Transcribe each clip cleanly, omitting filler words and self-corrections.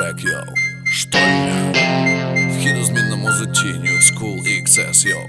трек, йоу. Штольня. Вхід у змін на музиці, New School XS, йоу.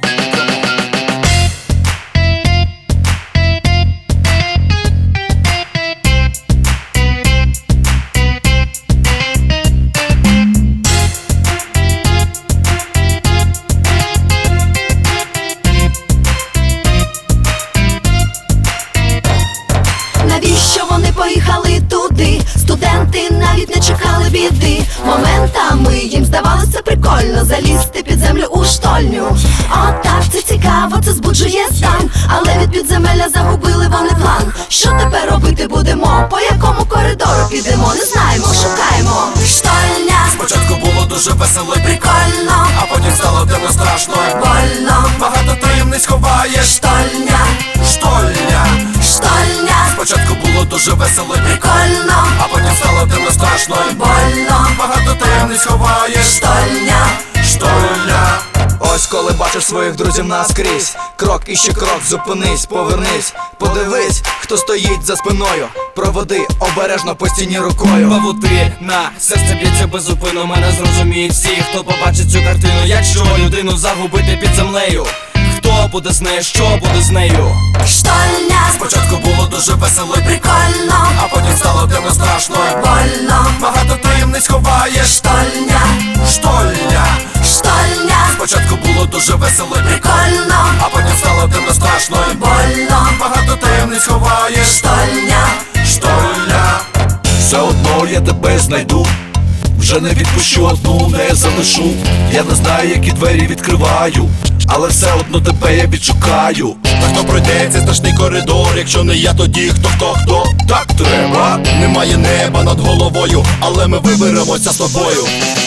Навіщо вони поїхали туди? Студенти навіть не чекали біди. Моментами їм здавалося прикольно залізти під землю у штольню. Отак, це цікаво, це збуджує стан. Але від підземелля загубили вони план. Що тепер робити будемо? По якому коридору підемо? Не знаємо, шукаємо. Штольня. Спочатку було дуже весело і Прикольно, а потім стало темно, страшно і больно. багато таємниць ховаєш. Штольня, Штольня. штольня. Спочатку було дуже весело і Прикольно, а потім стало темно, страшно і больно. багато таємниць ховаєш. Штольня. Штольня. Ось коли бачиш своїх друзів наскрізь, крок і ще крок, зупинись, повернись, подивись, хто стоїть за спиною, проводи обережно по стіні рукою. Павутина, серце б'ється безупинно, мене зрозуміють всі, хто побачить цю картину. Якщо людину загубити під землею, хто буде з нею, що буде з нею? Штольня. Спочатку було дуже весело і Прикольно, а потім стало темно, страшно і больно. багато таємниць ховаєш. Штольня, Штольня. штольня. Спочатку було дуже весело і Прикольно, а потім стало темно, страшно і больно. багато таємниць ховаєш. Штольня, Штольня. Все одно я тебе знайду, вже не відпущу, одну не залишу. Я не знаю, які двері відкриваю, але все одно тебе я відшукаю. Та хто пройде цей страшний коридор? Якщо не я, тоді хто? Так треба. Немає неба над головою, але ми виберемося з тобою.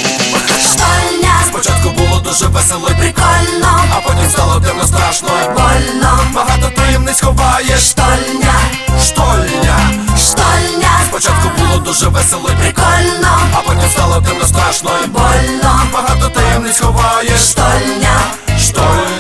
штольня. Спочатку було дуже весело і Прикольно, а потім стало темно, страшно і больно. багато таємниць ховаєш. Штольня, Штольня. штольня. Спочатку було дуже весело і Прикольно, а потім стало темно, страшно і больно. багато таємниць ховаєш. Штольня, Штольня.